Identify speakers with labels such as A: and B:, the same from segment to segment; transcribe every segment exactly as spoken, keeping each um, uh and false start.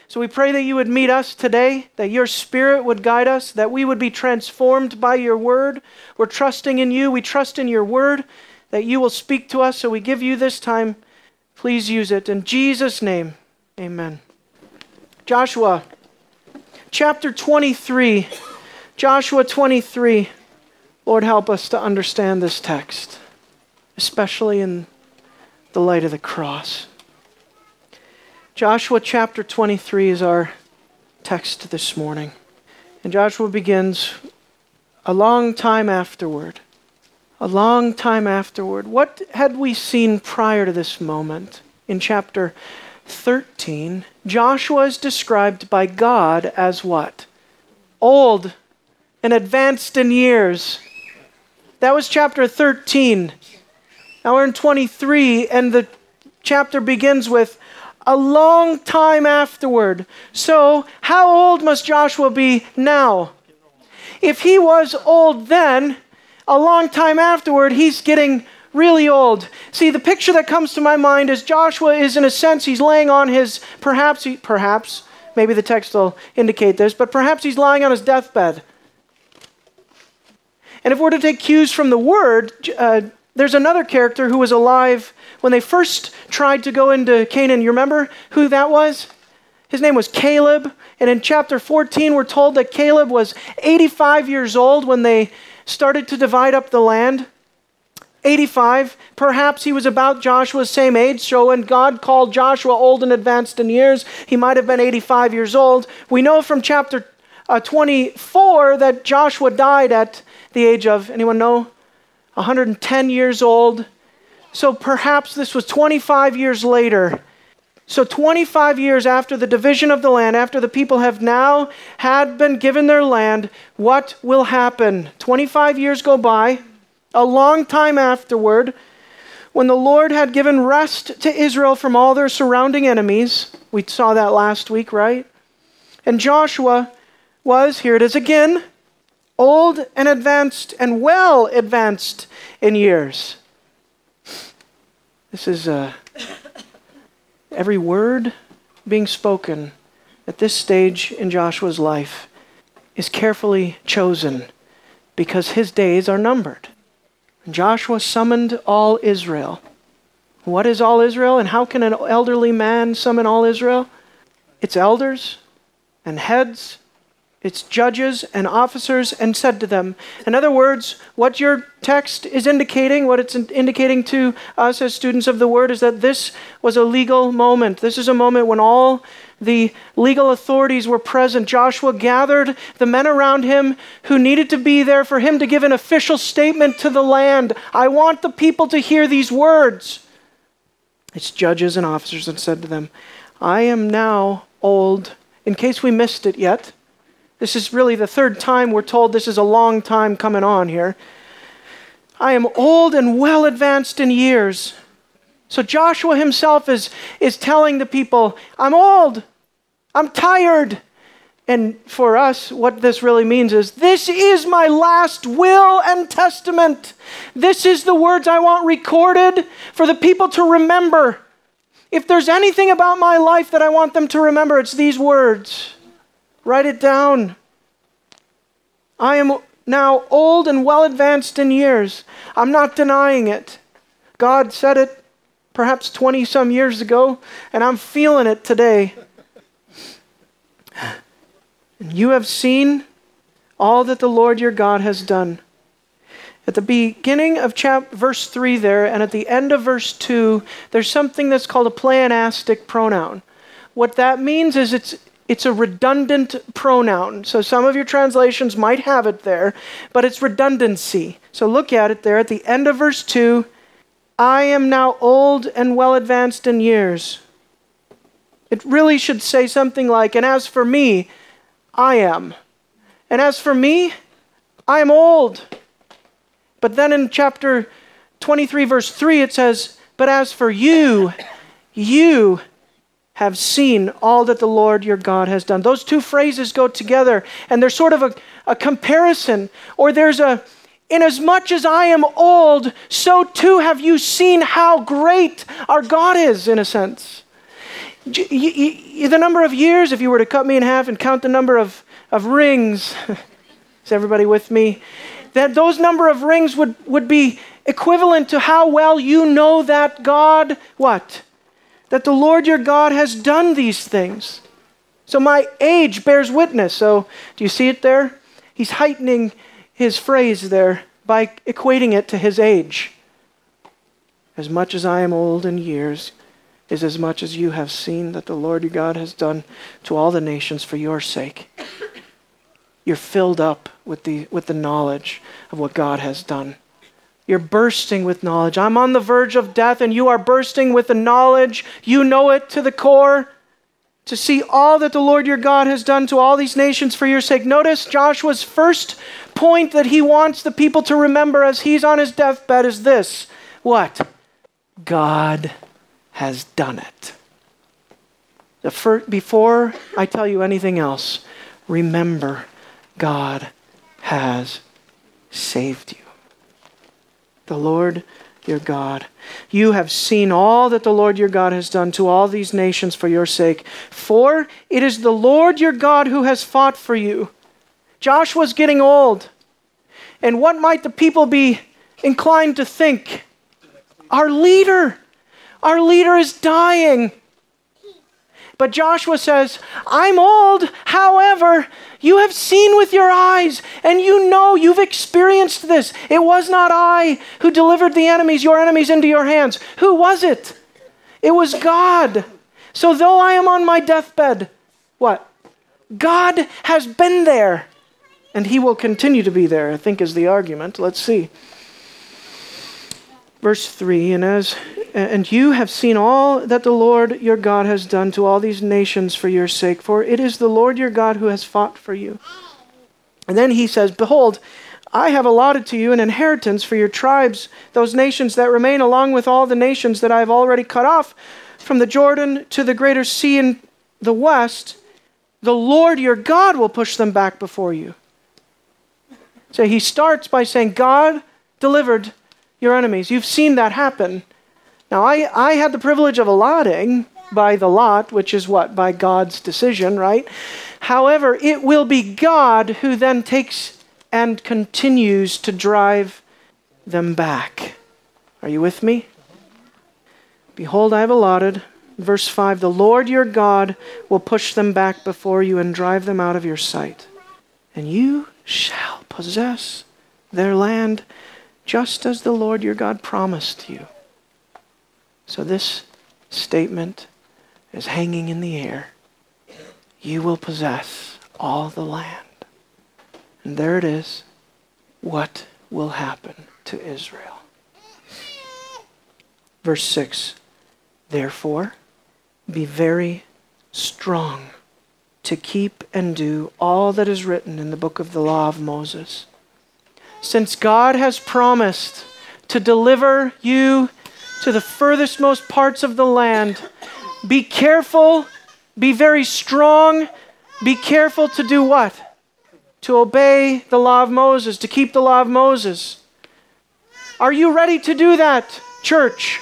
A: So we pray that you would meet us today, that your Spirit would guide us, that we would be transformed by your word. We're trusting in you. We trust in your word, that you will speak to us. So we give you this time. Please use it. In Jesus' name, amen. Joshua, chapter twenty-three. Joshua twenty-three. Lord, help us to understand this text, especially in the light of the cross. Joshua chapter twenty-three is our text this morning. And Joshua begins, a long time afterward. A long time afterward. What had we seen prior to this moment? In chapter thirteen, Joshua is described by God as what? Old and advanced in years. That was chapter thirteen. Now we're in twenty-three, and the chapter begins with a long time afterward. So, how old must Joshua be now? If he was old then, a long time afterward, he's getting really old. See, the picture that comes to my mind is Joshua is, in a sense, he's laying on his, perhaps, he, perhaps, maybe the text will indicate this, but perhaps he's lying on his deathbed. And if we're to take cues from the word, uh, there's another character who was alive when they first tried to go into Canaan. You remember who that was? His name was Caleb. And in chapter fourteen, we're told that Caleb was eighty-five years old when they started to divide up the land. eighty-five. Perhaps he was about Joshua's same age. So when God called Joshua old and advanced in years, he might have been eighty-five years old. We know from chapter uh, twenty-four that Joshua died at the age of, anyone know? one hundred ten years old. So perhaps this was twenty-five years later. So twenty-five years after the division of the land, after the people have now had been given their land, what will happen? twenty-five years go by, a long time afterward, when the Lord had given rest to Israel from all their surrounding enemies. We saw that last week, right? And Joshua was, here it is again, old and advanced and well advanced in years. This is uh, every word being spoken at this stage in Joshua's life is carefully chosen because his days are numbered. And Joshua summoned all Israel. What is all Israel, and how can an elderly man summon all Israel? It's elders and heads, it's judges and officers, and said to them. In other words, what your text is indicating, what it's indicating to us as students of the word, is that this was a legal moment. This is a moment when all the legal authorities were present. Joshua gathered the men around him who needed to be there for him to give an official statement to the land. I want the people to hear these words. It's judges and officers, and said to them, I am now old. In case we missed it yet, this is really the third time we're told this is a long time coming on here. I am old and well advanced in years. So Joshua himself is, is telling the people, I'm old, I'm tired. And for us, what this really means is, this is my last will and testament. This is the words I want recorded for the people to remember. If there's anything about my life that I want them to remember, it's these words. Write it down. I am now old and well advanced in years. I'm not denying it. God said it perhaps twenty some years ago, and I'm feeling it today. And you have seen all that the Lord your God has done. At the beginning of chap- verse three there, and at the end of verse two, there's something that's called a pleonastic pronoun. What that means is it's It's a redundant pronoun. So some of your translations might have it there, but it's redundancy. So look at it there at the end of verse two. I am now old and well advanced in years. It really should say something like, and as for me, I am. And as for me, I am old. But then in chapter twenty-three, verse three, it says, but as for you, you have seen all that the Lord your God has done. Those two phrases go together, and there's sort of a, a comparison, or there's a, inasmuch as I am old, so too have you seen how great our God is, in a sense. Y- y- y- the number of years, if you were to cut me in half and count the number of, of rings, is everybody with me? That those number of rings would, would be equivalent to how well you know that God, what? That the Lord your God has done these things. So my age bears witness. So do you see it there? He's heightening his phrase there by equating it to his age. As much as I am old in years is as much as you have seen that the Lord your God has done to all the nations for your sake. You're filled up with the, with the knowledge of what God has done. You're bursting with knowledge. I'm on the verge of death and you are bursting with the knowledge. You know it to the core. To see all that the Lord your God has done to all these nations for your sake. Notice Joshua's first point that he wants the people to remember as he's on his deathbed is this. What? God has done it. The first, before I tell you anything else, remember God has saved you. The Lord your God. You have seen all that the Lord your God has done to all these nations for your sake. For it is the Lord your God who has fought for you. Joshua's getting old. And what might the people be inclined to think? Our leader, our leader is dying. But Joshua says, I'm old, however, you have seen with your eyes, and you know, you've experienced this. It was not I who delivered the enemies, your enemies, into your hands. Who was it? It was God. So though I am on my deathbed, what? God has been there, and he will continue to be there, I think is the argument. Let's see. Verse three, and as and you have seen all that the Lord your God has done to all these nations for your sake, for it is the Lord your God who has fought for you. And then he says, behold, I have allotted to you an inheritance for your tribes, those nations that remain, along with all the nations that I have already cut off, from the Jordan to the greater sea in the west. The Lord your God will push them back before you. So he starts by saying, God delivered your enemies. You've seen that happen. Now, I, I had the privilege of allotting by the lot, which is what? By God's decision, right? However, it will be God who then takes and continues to drive them back. Are you with me? Behold, I have allotted. Verse five, the Lord your God will push them back before you and drive them out of your sight. And you shall possess their land just as the Lord your God promised you. So this statement is hanging in the air. You will possess all the land. And there it is. What will happen to Israel? Verse six, therefore, be very strong to keep and do all that is written in the book of the law of Moses. Since God has promised to deliver you to the furthest most parts of the land, be careful, be very strong, be careful to do what? To obey the law of Moses, to keep the law of Moses. Are you ready to do that, church?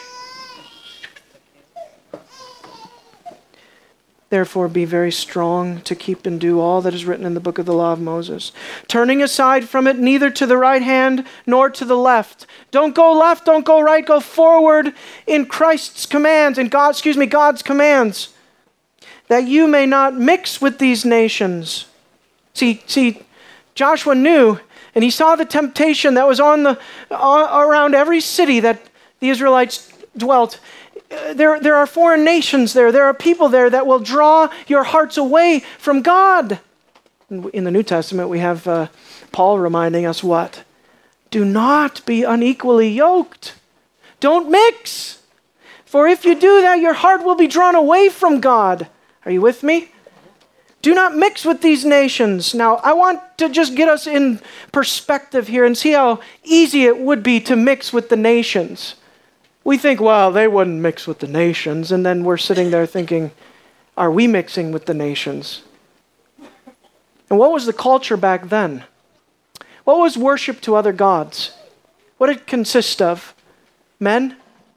A: Therefore, be very strong to keep and do all that is written in the book of the law of Moses, turning aside from it neither to the right hand nor to the left. Don't go left, don't go right, go forward in Christ's commands, in God, excuse me, God's commands, that you may not mix with these nations. See, see, Joshua knew, and he saw the temptation that was on the uh, around every city that the Israelites dwelt. There, there are foreign nations there. There are people there that will draw your hearts away from God. In the New Testament, we have uh, Paul reminding us what? Do not be unequally yoked. Don't mix. For if you do that, your heart will be drawn away from God. Are you with me? Do not mix with these nations. Now, I want to just get us in perspective here and see how easy it would be to mix with the nations. We think, well, they wouldn't mix with the nations. And then we're sitting there thinking, are we mixing with the nations? And what was the culture back then? What was worship to other gods? What did it consist of? Men?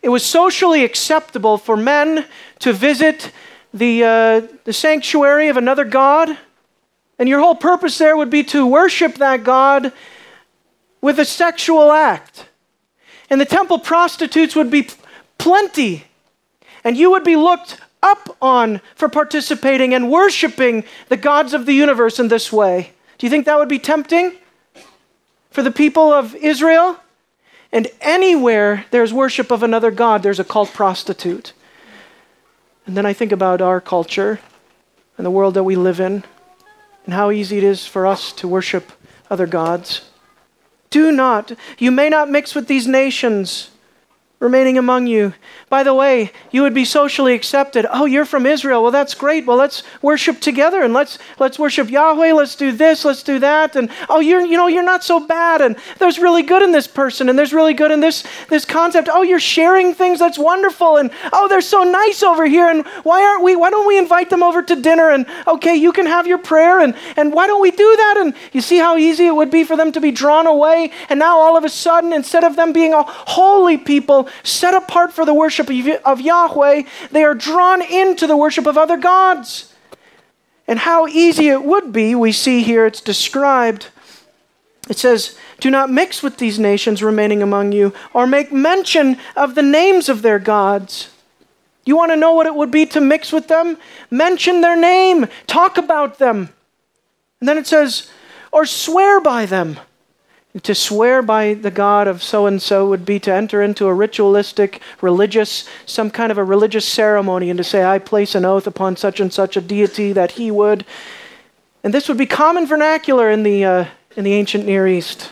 A: it was socially acceptable for men to visit the, uh, the sanctuary of another god. And your whole purpose there would be to worship that god with a sexual act. And the temple prostitutes would be plenty. And you would be looked up on for participating and worshiping the gods of the universe in this way. Do you think that would be tempting for the people of Israel? And anywhere there's worship of another god, there's a cult prostitute. And then I think about our culture and the world that we live in, and how easy it is for us to worship other gods. Do not, you may not mix with these nations remaining among you. By the way, you would be socially accepted. Oh, you're from Israel. Well, that's great. Well, let's worship together and let's let's worship Yahweh. Let's do this. Let's do that. And oh, you're you know you're not so bad. And there's really good in this person. And there's really good in this this concept. Oh, you're sharing things. That's wonderful. And oh, they're so nice over here. And why aren't we? Why don't we invite them over to dinner? And okay, you can have your prayer. And and why don't we do that? And you see how easy it would be for them to be drawn away. And now all of a sudden, instead of them being a holy people, set apart for the worship of Yahweh, they are drawn into the worship of other gods. And how easy it would be, we see here it's described. It says, do not mix with these nations remaining among you, or make mention of the names of their gods. You want to know what it would be to mix with them? Mention their name. Talk about them. And then it says, or swear by them. To swear by the God of so-and-so would be to enter into a ritualistic, religious, some kind of a religious ceremony and to say, I place an oath upon such and such a deity that he would. And this would be common vernacular in the, uh, in the ancient Near East.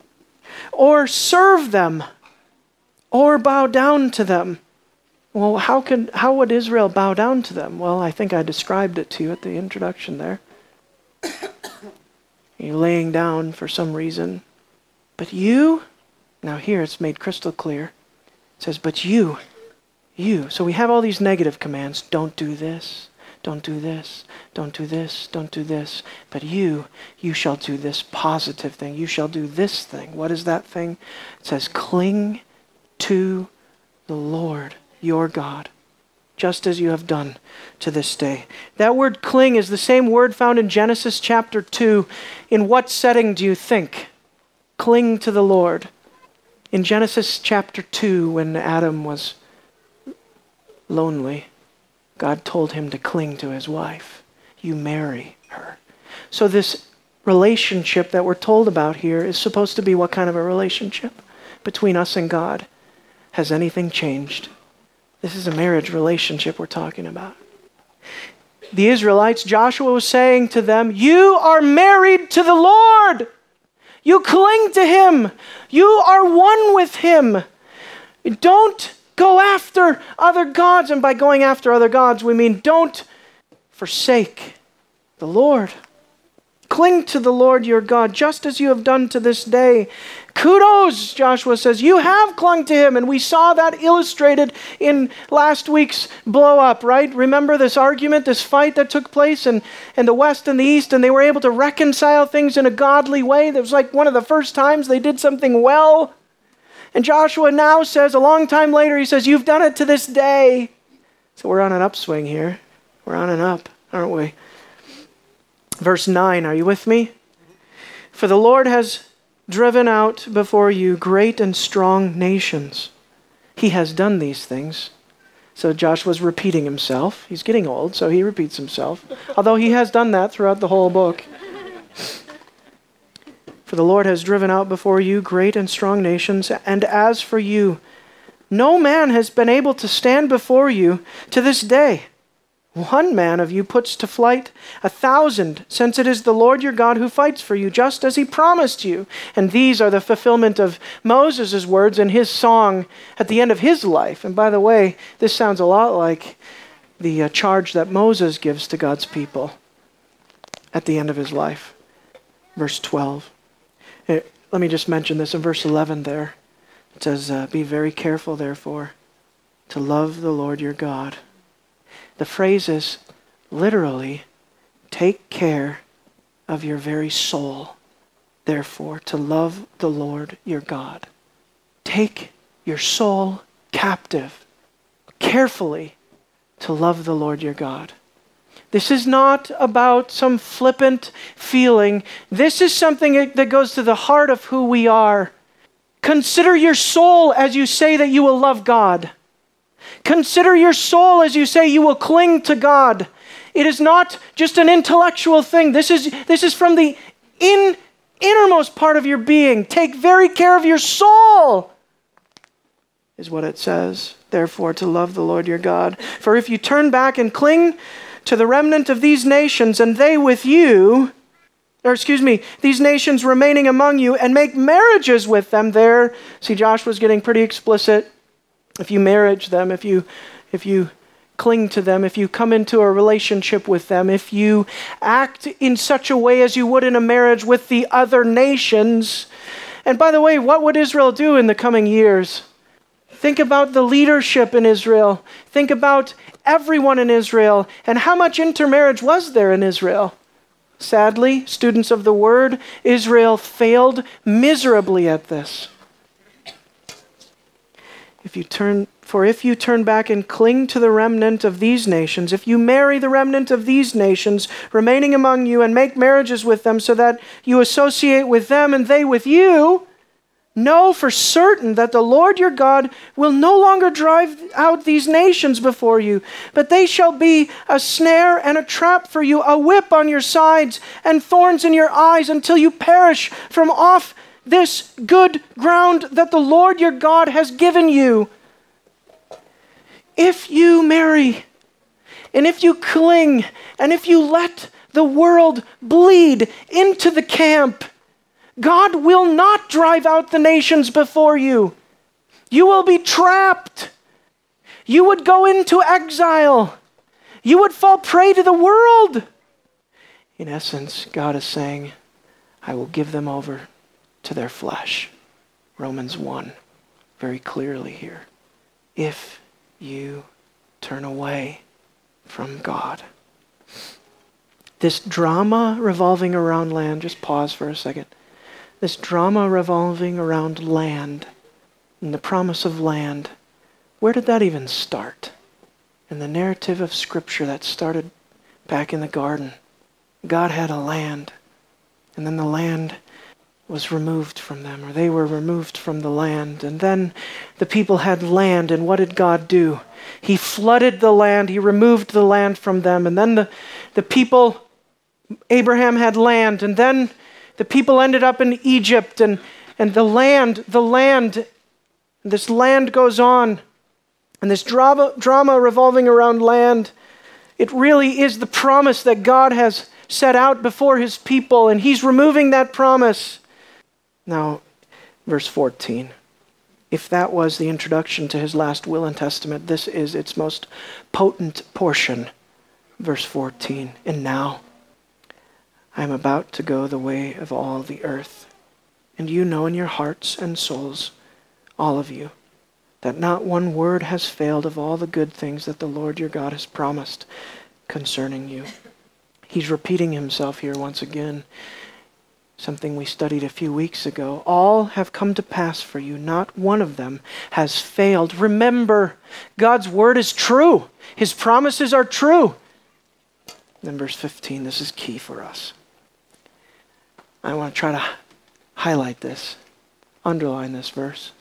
A: Or serve them, or bow down to them. Well, how could, how would Israel bow down to them? Well, I think I described it to you at the introduction there. You're laying down for some reason. But you, now here it's made crystal clear. It says, but you, you. So we have all these negative commands. Don't do this, don't do this, don't do this, don't do this. But you, you shall do this positive thing. You shall do this thing. What is that thing? It says, cling to the Lord your God, just as you have done to this day. That word cling is the same word found in Genesis chapter two. In what setting do you think? Cling to the Lord. In Genesis chapter two, when Adam was lonely, God told him to cling to his wife. You marry her. So this relationship that we're told about here is supposed to be what kind of a relationship between us and God? Has anything changed? This is a marriage relationship we're talking about. The Israelites, Joshua was saying to them, you are married to the Lord. You cling to him. You are one with him. Don't go after other gods. And by going after other gods, we mean don't forsake the Lord. Cling to the Lord your God, just as you have done to this day. Kudos, Joshua says, you have clung to him. And we saw that illustrated in last week's blow up, right? Remember this argument, this fight that took place in, in the West and the East, and they were able to reconcile things in a godly way. That was like one of the first times they did something well. And Joshua now says, a long time later, he says, you've done it to this day. So we're on an upswing here. We're on an up, aren't we? Verse nine, are you with me? For the Lord has driven out before you great and strong nations. He has done these things. So Joshua's repeating himself. He's getting old, so he repeats himself. Although he has done that throughout the whole book. For the Lord has driven out before you great and strong nations, and as for you, no man has been able to stand before you to this day. One man of you puts to flight a thousand, since it is the Lord your God who fights for you, just as he promised you. And these are the fulfillment of Moses' words in his song at the end of his life. And by the way, this sounds a lot like the uh, charge that Moses gives to God's people at the end of his life. Verse twelve. Uh, let me just mention this in verse eleven there. It says, uh, be very careful, therefore, to love the Lord your God. The phrase is literally, take care of your very soul, therefore, to love the Lord your God. Take your soul captive carefully to love the Lord your God. This is not about some flippant feeling. This is something that goes to the heart of who we are. Consider your soul as you say that you will love God. Consider your soul as you say you will cling to God. It is not just an intellectual thing. This is, this is from the in, innermost part of your being. Take very care of your soul, is what it says. Therefore, to love the Lord your God. For if you turn back and cling to the remnant of these nations, and they with you, or excuse me, these nations remaining among you, and make marriages with them there. See, Joshua's getting pretty explicit. If you marriage them, if you, if you cling to them, if you come into a relationship with them, if you act in such a way as you would in a marriage with the other nations. And by the way, what would Israel do in the coming years? Think about the leadership in Israel. Think about everyone in Israel. And how much intermarriage was there in Israel? Sadly, students of the word, Israel failed miserably at this. If you turn, for if you turn back and cling to the remnant of these nations, if you marry the remnant of these nations remaining among you and make marriages with them so that you associate with them and they with you, know for certain that the Lord your God will no longer drive out these nations before you, but they shall be a snare and a trap for you, a whip on your sides and thorns in your eyes until you perish from off this good ground that the Lord your God has given you. If you marry, and if you cling, and if you let the world bleed into the camp, God will not drive out the nations before you. You will be trapped. You would go into exile. You would fall prey to the world. In essence, God is saying, I will give them over to their flesh. Romans one, very clearly here. If you turn away from God. This drama revolving around land, just pause for a second. This drama revolving around land and the promise of land, where did that even start? In the narrative of Scripture that started back in the garden. God had a land, and then the land was removed from them, or they were removed from the land. And then the people had land, and what did God do? He flooded the land, he removed the land from them, and then the, the people, Abraham had land, and then the people ended up in Egypt, and, and the land, the land, this land goes on, and this drama, drama revolving around land, it really is the promise that God has set out before his people, and he's removing that promise. Now, verse fourteen. If that was the introduction to his last will and testament, this is its most potent portion. Verse fourteen. And now, I am about to go the way of all the earth. And you know in your hearts and souls, all of you, that not one word has failed of all the good things that the Lord your God has promised concerning you. He's repeating himself here once again. Something we studied a few weeks ago. All have come to pass for you. Not one of them has failed. Remember, God's word is true. His promises are true. Then verse fifteen, this is key for us. I want to try to highlight this, underline this verse.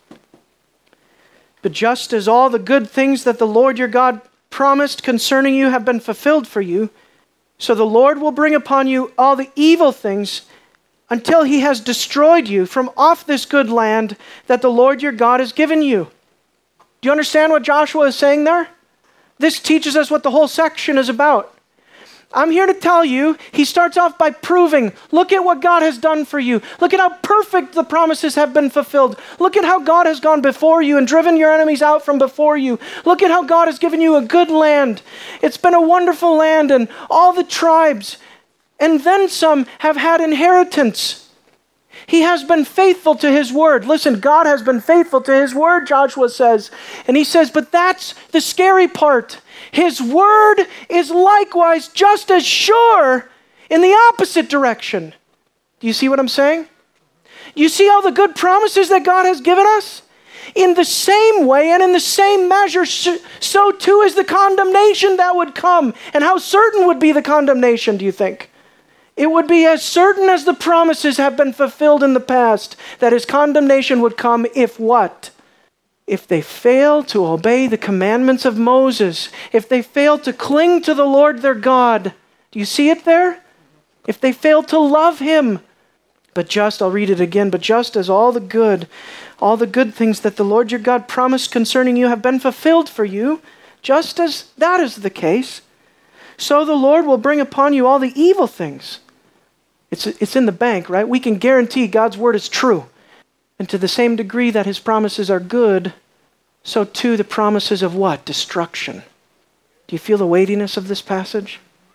A: But just as all the good things that the Lord your God promised concerning you have been fulfilled for you, so the Lord will bring upon you all the evil things until he has destroyed you from off this good land that the Lord your God has given you. Do you understand what Joshua is saying there? This teaches us what the whole section is about. I'm here to tell you, he starts off by proving, look at what God has done for you. Look at how perfect the promises have been fulfilled. Look at how God has gone before you and driven your enemies out from before you. Look at how God has given you a good land. It's been a wonderful land, and all the tribes, and then some, have had inheritance. He has been faithful to his word. Listen, God has been faithful to his word, Joshua says. And he says, but that's the scary part. His word is likewise just as sure in the opposite direction. Do you see what I'm saying? You see all the good promises that God has given us? in the same way and in the same measure, so too is the condemnation that would come. And how certain would be the condemnation, do you think? It would be as certain as the promises have been fulfilled in the past that his condemnation would come if what? If they fail to obey the commandments of Moses, if they fail to cling to the Lord their God. Do you see it there? If they fail to love him. But just, I'll read it again, but just as all the good, all the good things that the Lord your God promised concerning you have been fulfilled for you, just as that is the case, so the Lord will bring upon you all the evil things. It's, it's in the bank, right? We can guarantee God's word is true. And to the same degree that his promises are good, so too the promises of what? Destruction. Do you feel the weightiness of this passage?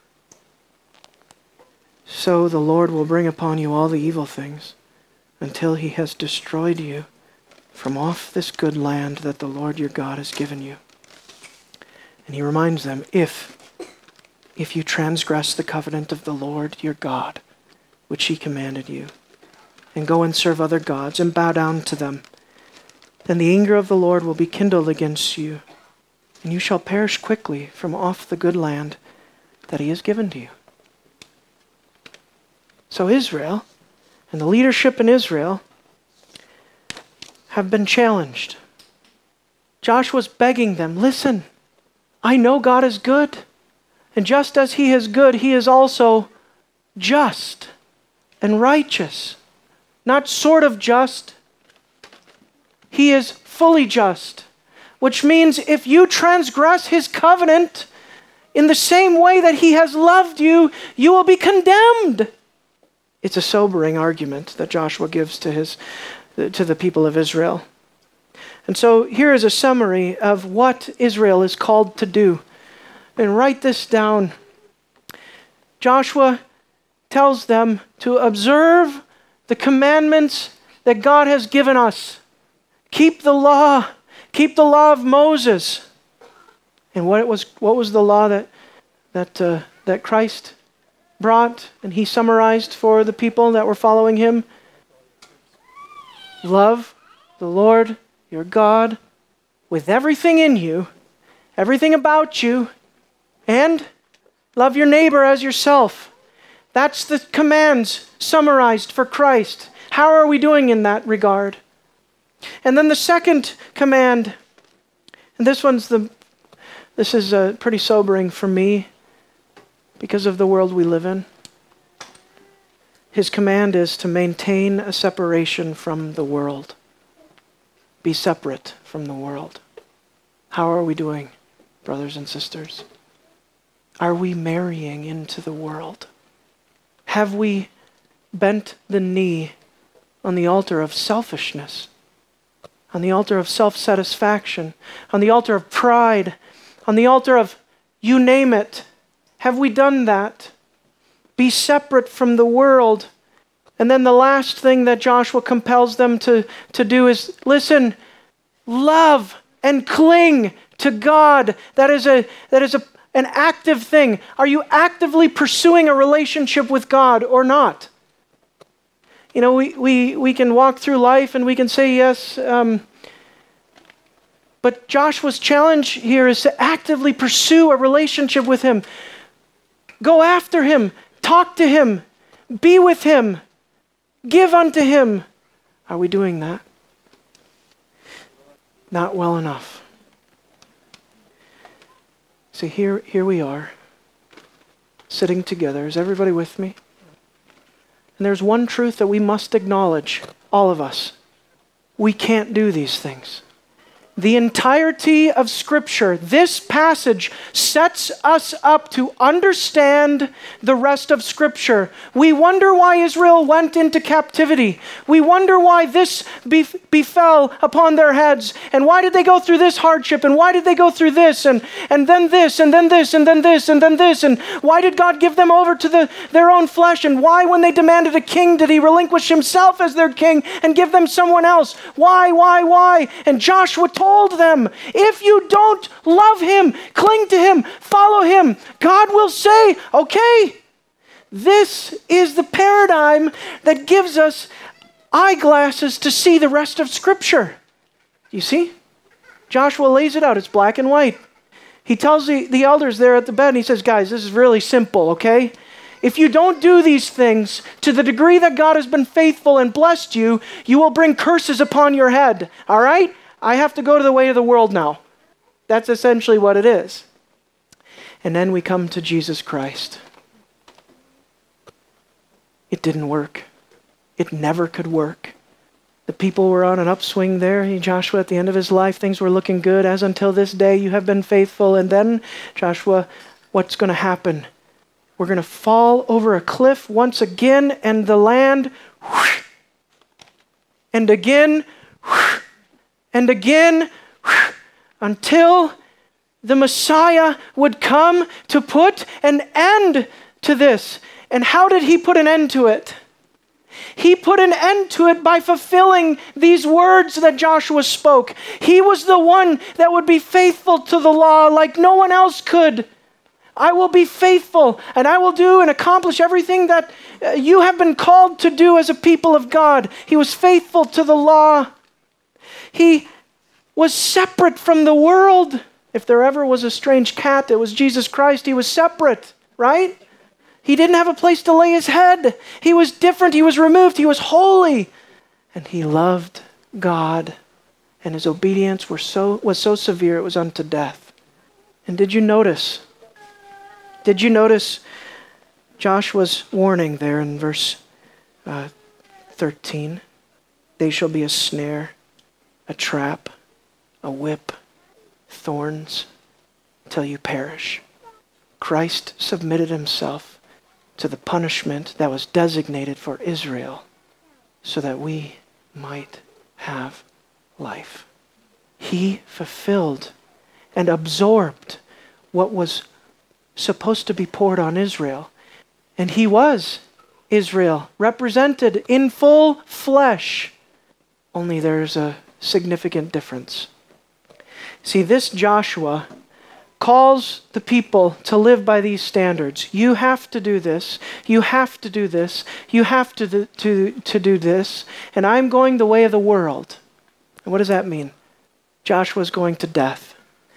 A: So the Lord will bring upon you all the evil things until he has destroyed you from off this good land that the Lord your God has given you. And he reminds them, if, if you transgress the covenant of the Lord your God, which he commanded you, and go and serve other gods and bow down to them, then the anger of the Lord will be kindled against you, and you shall perish quickly from off the good land that he has given to you. So Israel and the leadership in Israel have been challenged. Joshua's begging them, listen, I know God is good. And just as he is good, he is also just and righteous. Not sort of just. He is fully just. Which means if you transgress his covenant in the same way that he has loved you, you will be condemned. It's a sobering argument that Joshua gives to his, to the people of Israel. And so here is a summary of what Israel is called to do. And write this down. Joshua tells them to observe the commandments that God has given us. Keep the law. Keep the law of Moses. And what it was, what was the law that that uh, that Christ brought and he summarized for the people that were following him? Love the Lord your God with everything in you, everything about you, and love your neighbor as yourself. That's the commands summarized for Christ. How are we doing in that regard? And then the second command, and this one's the, this is uh, pretty sobering for me because of the world we live in. His command is to maintain a separation from the world. Be separate from the world. How are we doing, brothers and sisters? Are we marrying into the world? Have we bent the knee on the altar of selfishness, on the altar of self-satisfaction, on the altar of pride, on the altar of you name it? Have we done that? Be separate from the world. And then the last thing that Joshua compels them to, to do is, listen, love and cling to God. That is a that is a an active thing. Are you actively pursuing a relationship with God or not? You know, we, we, we can walk through life and we can say yes, um, but Joshua's challenge here is to actively pursue a relationship with him. Go after him. Talk to him. Be with him. Give unto him. Are we doing that? Not well enough. See, here, here we are, sitting together. Is everybody with me? And there's one truth that we must acknowledge, all of us. We can't do these things. The entirety of Scripture, this passage sets us up to understand the rest of Scripture. We wonder why Israel went into captivity. We wonder why this bef- befell upon their heads. And why did they go through this hardship? And why did they go through this? And, and then this, and then this, and then this, and then this. And why did God give them over to the, their own flesh? And why, when they demanded a king, did he relinquish himself as their king and give them someone else? Why, why, why? And Joshua told told them, if you don't love him, cling to him, follow him, God will say, okay, this is the paradigm that gives us eyeglasses to see the rest of Scripture. You see? Joshua lays it out. It's black and white. He tells the, the elders there at the bed, and he says, guys, this is really simple, okay? If you don't do these things to the degree that God has been faithful and blessed you, you will bring curses upon your head, all right? I have to go to the way of the world now. That's essentially what it is. And then we come to Jesus Christ. It didn't work. It never could work. The people were on an upswing there. Joshua, at the end of his life, things were looking good. As until this day, you have been faithful. And then, Joshua, what's going to happen? We're going to fall over a cliff once again, and the land, whoosh, and again, whoosh, and again, whoosh, until the Messiah would come to put an end to this. And how did he put an end to it? He put an end to it by fulfilling these words that Joshua spoke. He was the one that would be faithful to the law like no one else could. I will be faithful, and I will do and accomplish everything that uh, you have been called to do as a people of God. He was faithful to the law. He was separate from the world. If there ever was a strange cat, it was Jesus Christ. He was separate, right? He didn't have a place to lay his head. He was different. He was removed. He was holy. And he loved God. And his obedience were so, was so severe it was unto death. And did you notice? Did you notice Joshua's warning there in verse uh, thirteen? They shall be a snare, a trap, a whip, thorns, till you perish. Christ submitted himself to the punishment that was designated for Israel so that we might have life. He fulfilled and absorbed what was supposed to be poured on Israel. And he was Israel, represented in full flesh. Only there's a significant difference. See, this Joshua calls the people to live by these standards. You have to do this. You have to do this. You have to do, to, to do this. And I'm going the way of the world. And what does that mean? Joshua's going to death.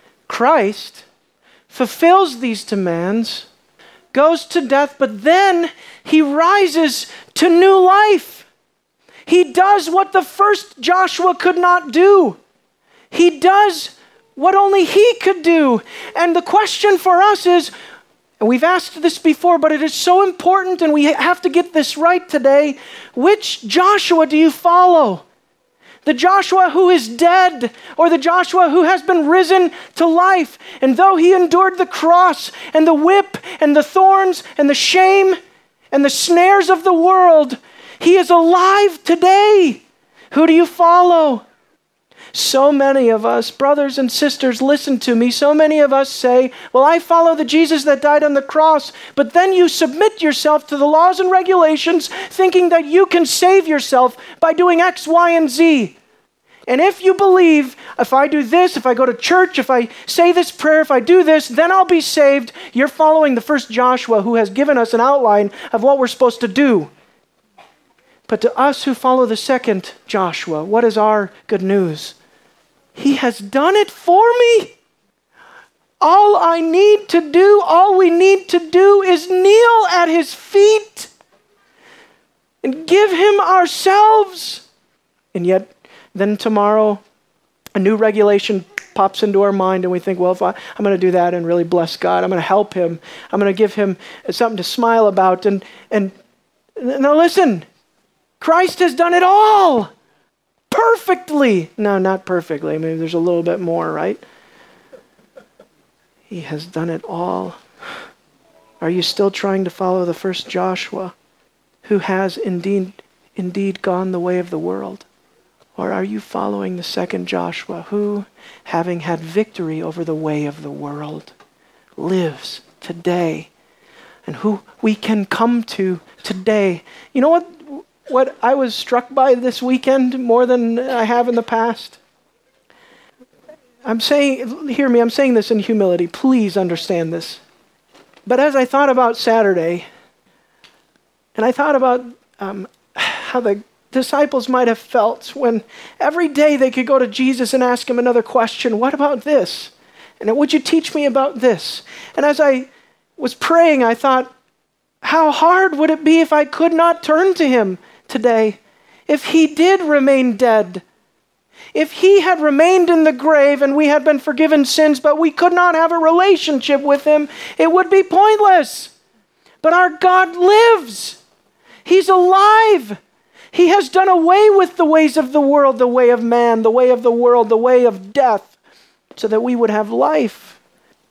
A: Christ fulfills these demands, goes to death, but then he rises to new life. He does what the first Joshua could not do. He does what only he could do. And the question for us is, and we've asked this before, but it is so important and we have to get this right today. Which Joshua do you follow? The Joshua who is dead, or the Joshua who has been risen to life? And though he endured the cross and the whip and the thorns and the shame and the snares of the world, he is alive today. Who do you follow? So many of us, brothers and sisters, listen to me. So many of us say, well, I follow the Jesus that died on the cross. But then you submit yourself to the laws and regulations thinking that you can save yourself by doing X, Y, and Z. And if you believe, if I do this, if I go to church, if I say this prayer, if I do this, then I'll be saved, you're following the first Joshua who has given us an outline of what we're supposed to do. But to us who follow the second Joshua, what is our good news? He has done it for me. All I need to do, all we need to do is kneel at his feet and give him ourselves. And yet, then tomorrow, a new regulation pops into our mind and we think, well, if I, I'm going to do that and really bless God, I'm going to help him, I'm going to give him something to smile about. And, and now listen, Christ has done it all. Perfectly. No, not perfectly. Maybe there's a little bit more, right? He has done it all. Are you still trying to follow the first Joshua who has indeed, indeed gone the way of the world? Or are you following the second Joshua who, having had victory over the way of the world, lives today and who we can come to today? You know what? What I was struck by this weekend more than I have in the past? I'm saying, hear me, I'm saying this in humility. Please understand this. But as I thought about Saturday, and I thought about um, how the disciples might have felt when every day they could go to Jesus and ask him another question. What about this? And would you teach me about this? And as I was praying, I thought, how hard would it be if I could not turn to him today? If he did remain dead, if he had remained in the grave and we had been forgiven sins, but we could not have a relationship with him, it would be pointless. But our God lives. He's alive. He has done away with the ways of the world, the way of man, the way of the world, the way of death, so that we would have life.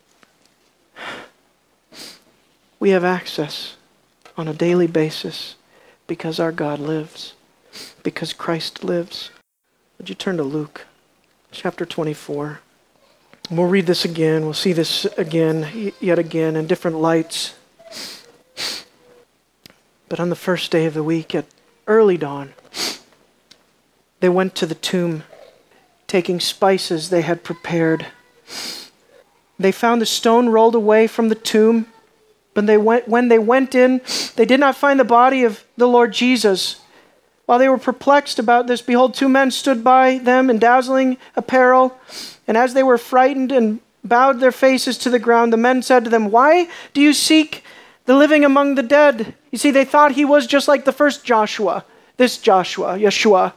A: We have access on a daily basis because our God lives, because Christ lives. Would you turn to Luke chapter twenty-four? And we'll read this again. We'll see this again, yet again, in different lights. But on the first day of the week, at early dawn, they went to the tomb, taking spices they had prepared. They found the stone rolled away from the tomb. When they went, when they went in, they did not find the body of the Lord Jesus. While they were perplexed about this, behold, two men stood by them in dazzling apparel. And as they were frightened and bowed their faces to the ground, the men said to them, "Why do you seek the living among the dead?" You see, they thought he was just like the first Joshua, this Joshua, Yeshua.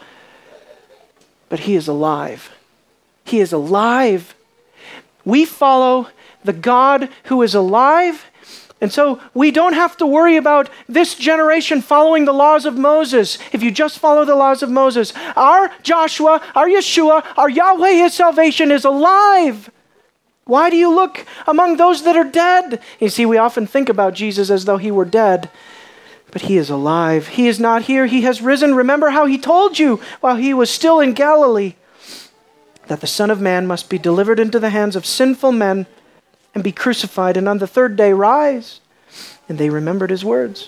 A: But he is alive. He is alive. We follow the God who is alive. And so we don't have to worry about this generation following the laws of Moses. If you just follow the laws of Moses, our Joshua, our Yeshua, our Yahweh, his salvation is alive. Why do you look among those that are dead? You see, we often think about Jesus as though he were dead, but he is alive. He is not here. He has risen. Remember how he told you while he was still in Galilee that the Son of Man must be delivered into the hands of sinful men and be crucified, and on the third day rise. And they remembered his words.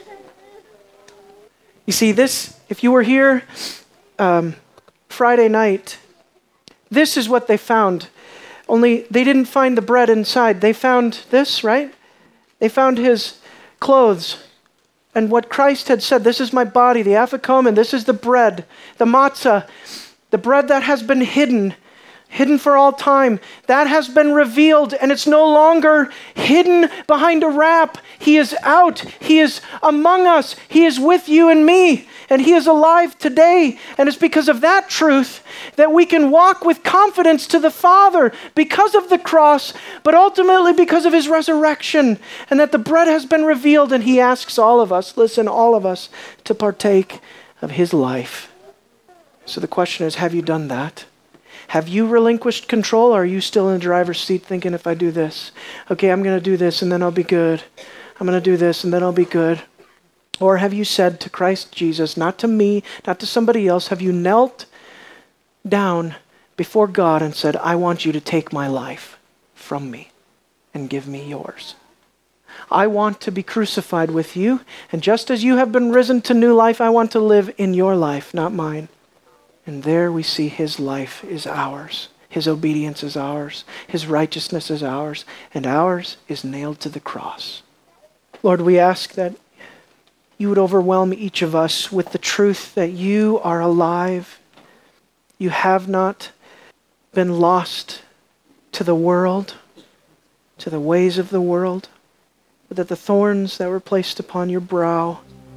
A: You see, this, if you were here um, Friday night, this is what they found. Only they didn't find the bread inside. They found this, right? They found his clothes. And what Christ had said, this is my body, the afikomen, and this is the bread, the matzah, the bread that has been hidden, hidden for all time. That has been revealed, and it's no longer hidden behind a wrap. He is out. He is among us. He is with you and me, and he is alive today. And it's because of that truth that we can walk with confidence to the Father because of the cross, but ultimately because of his resurrection, and that the bread has been revealed, and he asks all of us, listen, all of us, to partake of his life. So the question is, have you done that? Have you relinquished control, or are you still in the driver's seat thinking, if I do this, okay, I'm going to do this and then I'll be good. I'm going to do this and then I'll be good. Or have you said to Christ Jesus, not to me, not to somebody else, have you knelt down before God and said, I want you to take my life from me and give me yours. I want to be crucified with you, and just as you have been risen to new life, I want to live in your life, not mine. And there we see his life is ours. His obedience is ours. His righteousness is ours. And ours is nailed to the cross. Lord, we ask that you would overwhelm each of us with the truth that you are alive. You have not been lost to the world, to the ways of the world, but that the thorns that were placed upon your brow,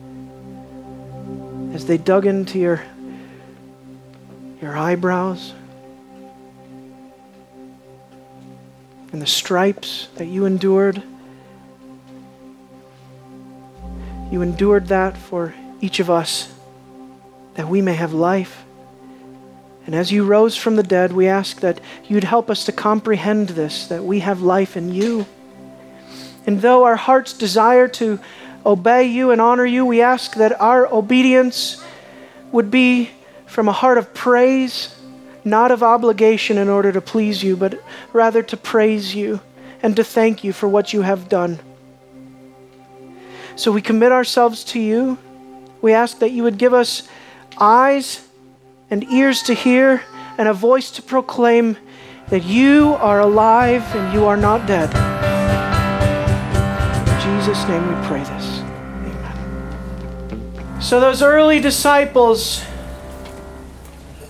A: as they dug into your your eyebrows, and the stripes that you endured, you endured that for each of us, that we may have life. And as you rose from the dead, we ask that you'd help us to comprehend this, that we have life in you. And though our hearts desire to obey you and honor you, we ask that our obedience would be from a heart of praise, not of obligation in order to please you, but rather to praise you and to thank you for what you have done. So we commit ourselves to you. We ask that you would give us eyes and ears to hear and a voice to proclaim that you are alive and you are not dead. In Jesus' name we pray this. Amen. So those early disciples,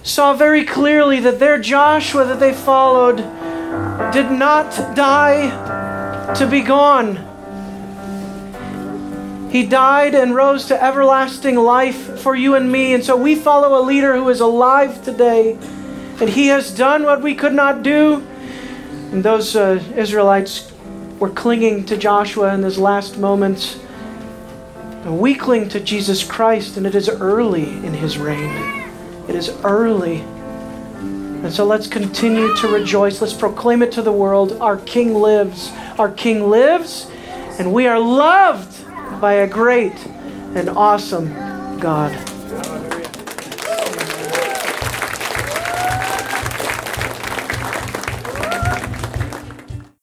A: saw very clearly that their Joshua that they followed did not die to be gone. He died and rose to everlasting life for you and me. And so we follow a leader who is alive today. And he has done what we could not do. And those uh, Israelites were clinging to Joshua in his last moments. And we cling to Jesus Christ, and it is early in his reign. It is early. And so let's continue to rejoice. Let's proclaim it to the world. Our King lives. Our King lives, and we are loved by a great and awesome God.